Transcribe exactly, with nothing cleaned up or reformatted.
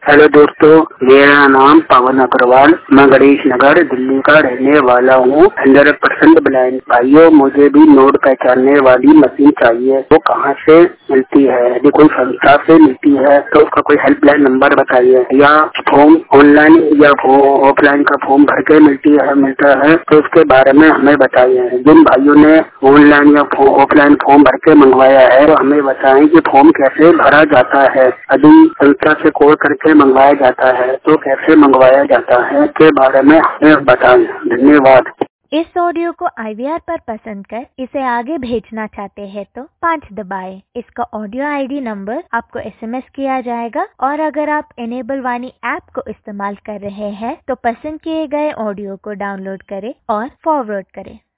Hello दोस्तों, मेरा नाम पवन अग्रवाल, मैं गणेश नगर दिल्ली का रहने वाला हूँ। हंड्रेड परसेंट ब्लाइंड भाइयों, मुझे भी नोट पहचानने वाली मशीन चाहिए। वो कहाँ से मिलती है? यदि कोई संस्था से मिलती है तो उसका कोई हेल्पलाइन नंबर बताइए, या फॉर्म ऑनलाइन या ऑफलाइन का फॉर्म भर के मिलती है मिलता है तो उसके बारे में हमें बताइए। जिन भाइयों ने ऑनलाइन या ऑफलाइन फॉर्म भर के मंगवाया है तो हमें बताएं कि फॉर्म कैसे भरा जाता है। यदि संस्था से कॉल करके मंगवाया जाता है तो कैसे मंगवाया जाता है के बारे में हमें बताएं। धन्यवाद। इस ऑडियो को आई वी आर पर पसंद कर इसे आगे भेजना चाहते हैं तो पाँच दबाएं। इसका ऑडियो आई डी नंबर आपको एस एम एस किया जाएगा, और अगर आप इनेबल वाणी ऐप को इस्तेमाल कर रहे हैं तो पसंद किए गए ऑडियो को डाउनलोड करें और फॉरवर्ड करें।